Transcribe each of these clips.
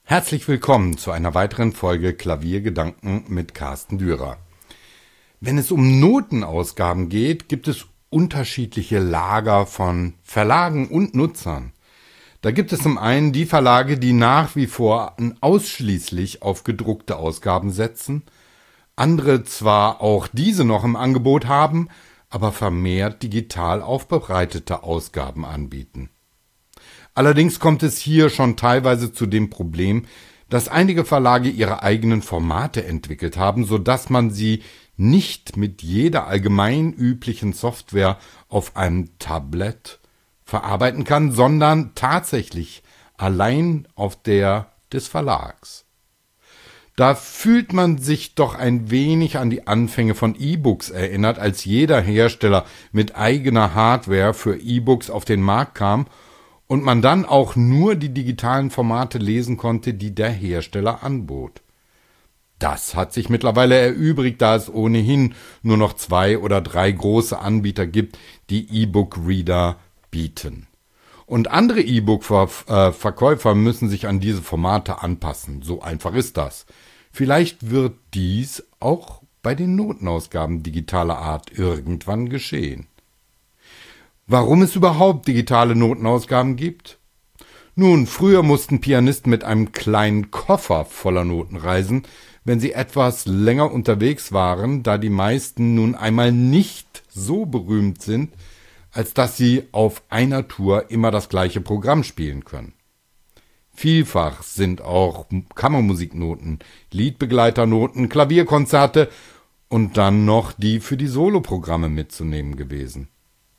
Herzlich willkommen zu einer weiteren Folge Klaviergedanken mit Carsten Dürer. Wenn es um Notenausgaben geht, gibt es unterschiedliche Lager von Verlagen und Nutzern. Da gibt es zum einen die Verlage, die nach wie vor ausschließlich auf gedruckte Ausgaben setzen, andere zwar auch diese noch im Angebot haben, aber vermehrt digital aufbereitete Ausgaben anbieten. Allerdings kommt es hier schon teilweise zu dem Problem, dass einige Verlage ihre eigenen Formate entwickelt haben, sodass man sie nicht mit jeder allgemein üblichen Software auf einem Tablet verarbeiten kann, sondern tatsächlich allein auf der des Verlags. Da fühlt man sich doch ein wenig an die Anfänge von E-Books erinnert, als jeder Hersteller mit eigener Hardware für E-Books auf den Markt kam und man dann auch nur die digitalen Formate lesen konnte, die der Hersteller anbot. Das hat sich mittlerweile erübrigt, da es ohnehin nur noch 2 oder 3 große Anbieter gibt, die E-Book-Reader bieten. Und andere E-Book-Verkäufer müssen sich an diese Formate anpassen. So einfach ist das. Vielleicht wird dies auch bei den Notenausgaben digitaler Art irgendwann geschehen. Warum es überhaupt digitale Notenausgaben gibt? Nun, früher mussten Pianisten mit einem kleinen Koffer voller Noten reisen, wenn sie etwas länger unterwegs waren, da die meisten nun einmal nicht so berühmt sind, als dass sie auf einer Tour immer das gleiche Programm spielen können. Vielfach sind auch Kammermusiknoten, Liedbegleiternoten, Klavierkonzerte und dann noch die für die Soloprogramme mitzunehmen gewesen.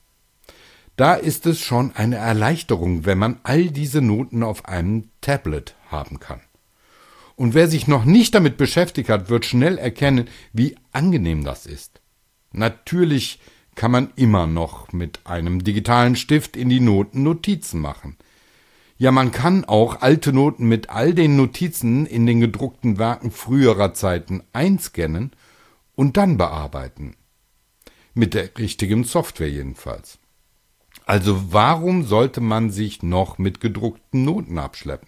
Da ist es schon eine Erleichterung, wenn man all diese Noten auf einem Tablet haben kann. Und wer sich noch nicht damit beschäftigt hat, wird schnell erkennen, wie angenehm das ist. Natürlich kann man immer noch mit einem digitalen Stift in die Noten Notizen machen. Ja, man kann auch alte Noten mit all den Notizen in den gedruckten Werken früherer Zeiten einscannen und dann bearbeiten. Mit der richtigen Software jedenfalls. Also warum sollte man sich noch mit gedruckten Noten abschleppen?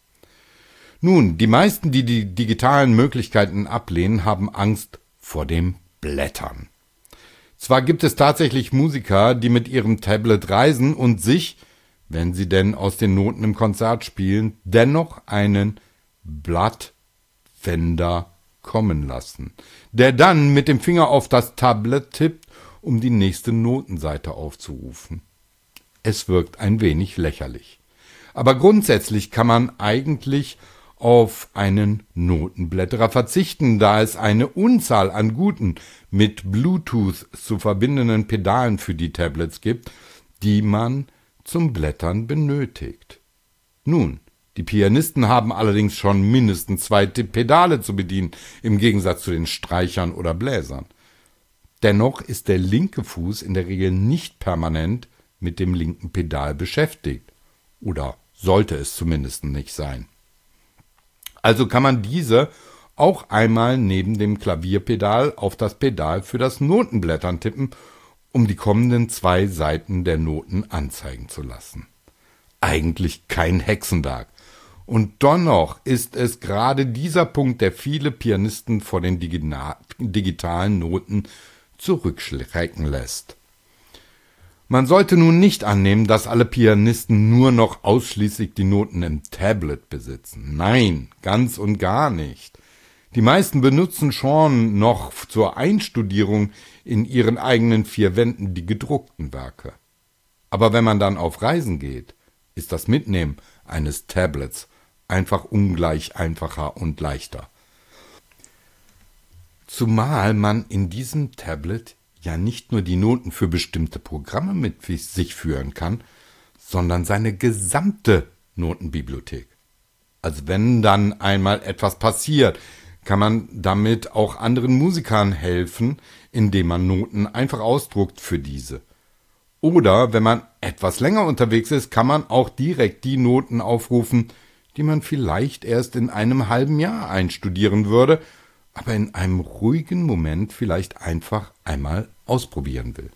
Nun, die meisten, die die digitalen Möglichkeiten ablehnen, haben Angst vor dem Blättern. Zwar gibt es tatsächlich Musiker, die mit ihrem Tablet reisen und sich, wenn sie denn aus den Noten im Konzert spielen, dennoch einen Blattwender kommen lassen, der dann mit dem Finger auf das Tablet tippt, um die nächste Notenseite aufzurufen. Es wirkt ein wenig lächerlich. Aber grundsätzlich kann man eigentlich auf einen Notenblätterer verzichten, da es eine Unzahl an guten, mit Bluetooth zu verbindenden Pedalen für die Tablets gibt, die man zum Blättern benötigt. Nun, die Pianisten haben allerdings schon mindestens 2 Pedale zu bedienen, im Gegensatz zu den Streichern oder Bläsern. Dennoch ist der linke Fuß in der Regel nicht permanent mit dem linken Pedal beschäftigt. Oder sollte es zumindest nicht sein. Also kann man diese auch einmal neben dem Klavierpedal auf das Pedal für das Notenblättern tippen, um die kommenden 2 Seiten der Noten anzeigen zu lassen. Eigentlich kein Hexenwerk. Und dennoch ist es gerade dieser Punkt, der viele Pianisten vor den digitalen Noten zurückschrecken lässt. Man sollte nun nicht annehmen, dass alle Pianisten nur noch ausschließlich die Noten im Tablet besitzen. Nein, ganz und gar nicht. Die meisten benutzen schon noch zur Einstudierung in ihren eigenen 4 Wänden die gedruckten Werke. Aber wenn man dann auf Reisen geht, ist das Mitnehmen eines Tablets einfach ungleich einfacher und leichter. Zumal man in diesem Tablet ja nicht nur die Noten für bestimmte Programme mit sich führen kann, sondern seine gesamte Notenbibliothek. Also wenn dann einmal etwas passiert, kann man damit auch anderen Musikern helfen, indem man Noten einfach ausdruckt für diese. Oder wenn man etwas länger unterwegs ist, kann man auch direkt die Noten aufrufen, die man vielleicht erst in einem halben Jahr einstudieren würde, aber in einem ruhigen Moment vielleicht einfach einmal ausprobieren will.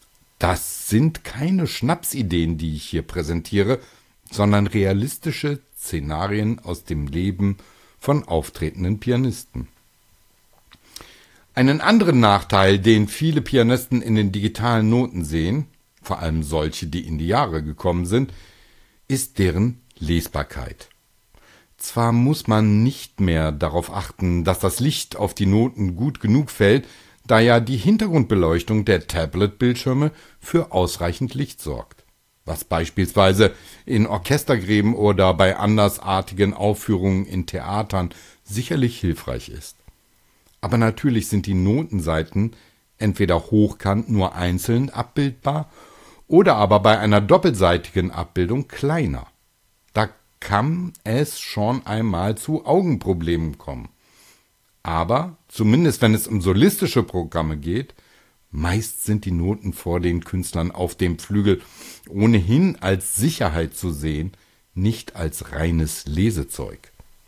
Das sind keine Schnapsideen, die ich hier präsentiere, sondern realistische Szenarien aus dem Leben von auftretenden Pianisten. Einen anderen Nachteil, den viele Pianisten in den digitalen Noten sehen, vor allem solche, die in die Jahre gekommen sind, ist deren Lesbarkeit. Zwar muss man nicht mehr darauf achten, dass das Licht auf die Noten gut genug fällt, da ja die Hintergrundbeleuchtung der Tablet-Bildschirme für ausreichend Licht sorgt, was beispielsweise in Orchestergräben oder bei andersartigen Aufführungen in Theatern sicherlich hilfreich ist. Aber natürlich sind die Notenseiten entweder hochkant nur einzeln abbildbar oder aber bei einer doppelseitigen Abbildung kleiner. Da kann es schon einmal zu Augenproblemen kommen. Aber, zumindest wenn es um solistische Programme geht, meist sind die Noten vor den Künstlern auf dem Flügel ohnehin als Sicherheit zu sehen, nicht als reines Lesezeug.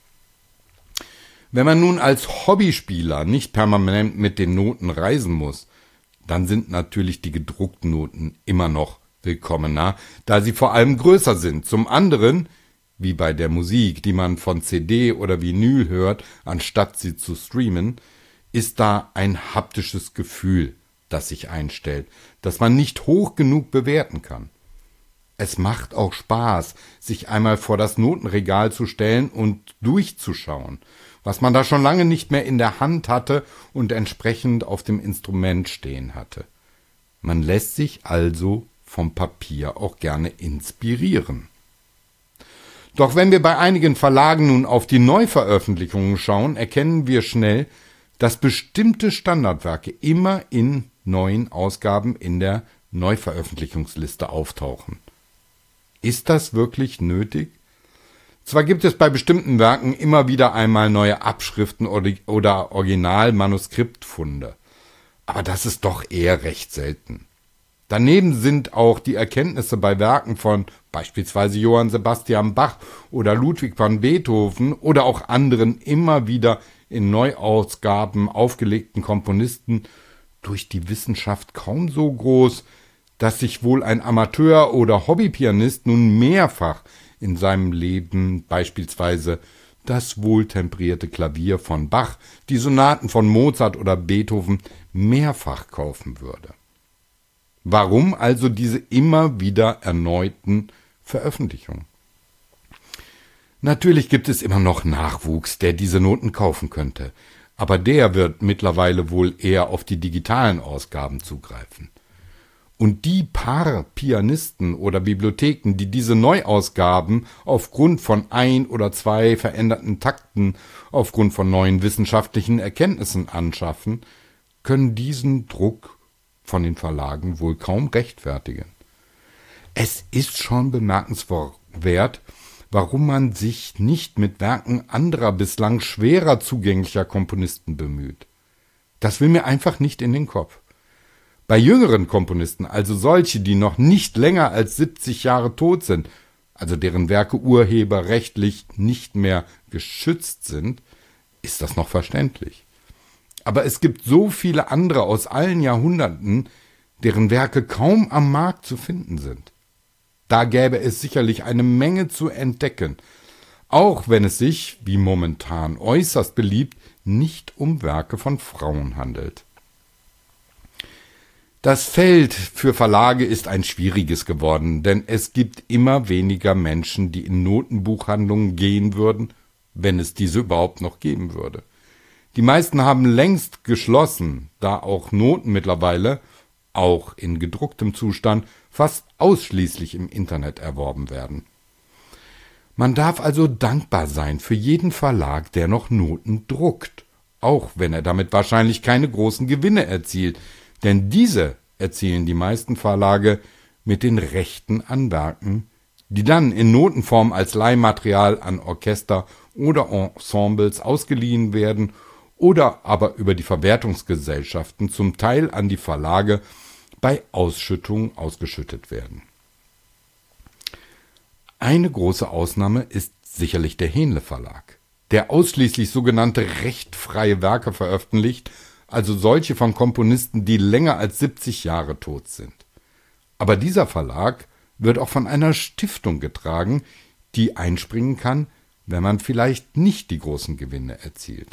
Wenn man nun als Hobbyspieler nicht permanent mit den Noten reisen muss, dann sind natürlich die gedruckten Noten immer noch willkommener, da sie vor allem größer sind. Zum anderen, wie bei der Musik, die man von CD oder Vinyl hört, anstatt sie zu streamen, ist da ein haptisches Gefühl, das sich einstellt, das man nicht hoch genug bewerten kann. Es macht auch Spaß, sich einmal vor das Notenregal zu stellen und durchzuschauen, was man da schon lange nicht mehr in der Hand hatte und entsprechend auf dem Instrument stehen hatte. Man lässt sich also vom Papier auch gerne inspirieren. Doch wenn wir bei einigen Verlagen nun auf die Neuveröffentlichungen schauen, erkennen wir schnell, dass bestimmte Standardwerke immer in neuen Ausgaben in der Neuveröffentlichungsliste auftauchen. Ist das wirklich nötig? Zwar gibt es bei bestimmten Werken immer wieder einmal neue Abschriften oder Originalmanuskriptfunde, aber das ist doch eher recht selten. Daneben sind auch die Erkenntnisse bei Werken von beispielsweise Johann Sebastian Bach oder Ludwig van Beethoven oder auch anderen immer wieder in Neuausgaben aufgelegten Komponisten durch die Wissenschaft kaum so groß, dass sich wohl ein Amateur- oder Hobbypianist nun mehrfach in seinem Leben beispielsweise das wohltemperierte Klavier von Bach, die Sonaten von Mozart oder Beethoven mehrfach kaufen würde. Warum also diese immer wieder erneuten Veröffentlichungen? Natürlich gibt es immer noch Nachwuchs, der diese Noten kaufen könnte, aber der wird mittlerweile wohl eher auf die digitalen Ausgaben zugreifen. Und die paar Pianisten oder Bibliotheken, die diese Neuausgaben aufgrund von ein oder zwei veränderten Takten, aufgrund von neuen wissenschaftlichen Erkenntnissen anschaffen, können diesen Druck von den Verlagen wohl kaum rechtfertigen. Es ist schon bemerkenswert, warum man sich nicht mit Werken anderer bislang schwerer zugänglicher Komponisten bemüht. Das will mir einfach nicht in den Kopf. Bei jüngeren Komponisten, also solche, die noch nicht länger als 70 Jahre tot sind, also deren Werke urheberrechtlich nicht mehr geschützt sind, ist das noch verständlich. Aber es gibt so viele andere aus allen Jahrhunderten, deren Werke kaum am Markt zu finden sind. Da gäbe es sicherlich eine Menge zu entdecken, auch wenn es sich, wie momentan äußerst beliebt, nicht um Werke von Frauen handelt. Das Feld für Verlage ist ein schwieriges geworden, denn es gibt immer weniger Menschen, die in Notenbuchhandlungen gehen würden, wenn es diese überhaupt noch geben würde. Die meisten haben längst geschlossen, da auch Noten mittlerweile, auch in gedrucktem Zustand, fast ausschließlich im Internet erworben werden. Man darf also dankbar sein für jeden Verlag, der noch Noten druckt, auch wenn er damit wahrscheinlich keine großen Gewinne erzielt, denn diese erzielen die meisten Verlage mit den Rechten an Werken, die dann in Notenform als Leihmaterial an Orchester oder Ensembles ausgeliehen werden oder aber über die Verwertungsgesellschaften zum Teil an die Verlage bei Ausschüttung ausgeschüttet werden. Eine große Ausnahme ist sicherlich der Henle Verlag, der ausschließlich sogenannte rechtfreie Werke veröffentlicht, also solche von Komponisten, die länger als 70 Jahre tot sind. Aber dieser Verlag wird auch von einer Stiftung getragen, die einspringen kann, wenn man vielleicht nicht die großen Gewinne erzielt.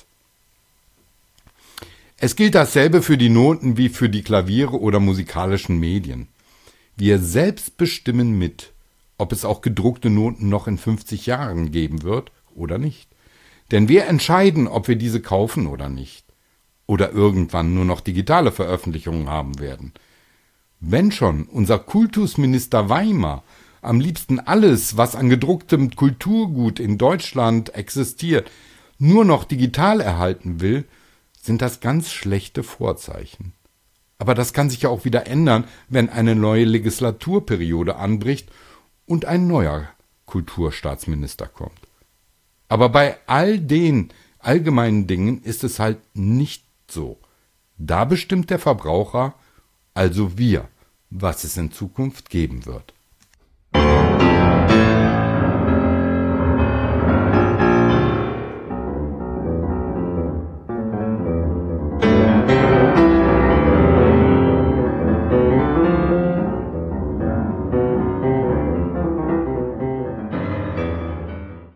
Es gilt dasselbe für die Noten wie für die Klaviere oder musikalischen Medien. Wir selbst bestimmen mit, ob es auch gedruckte Noten noch in 50 Jahren geben wird oder nicht. Denn wir entscheiden, ob wir diese kaufen oder nicht. Oder irgendwann nur noch digitale Veröffentlichungen haben werden. Wenn schon unser Kultusminister Weimar am liebsten alles, was an gedrucktem Kulturgut in Deutschland existiert, nur noch digital erhalten will, sind das ganz schlechte Vorzeichen. Aber das kann sich ja auch wieder ändern, wenn eine neue Legislaturperiode anbricht und ein neuer Kulturstaatsminister kommt. Aber bei all den allgemeinen Dingen ist es halt nicht so. Da bestimmt der Verbraucher, also wir, was es in Zukunft geben wird.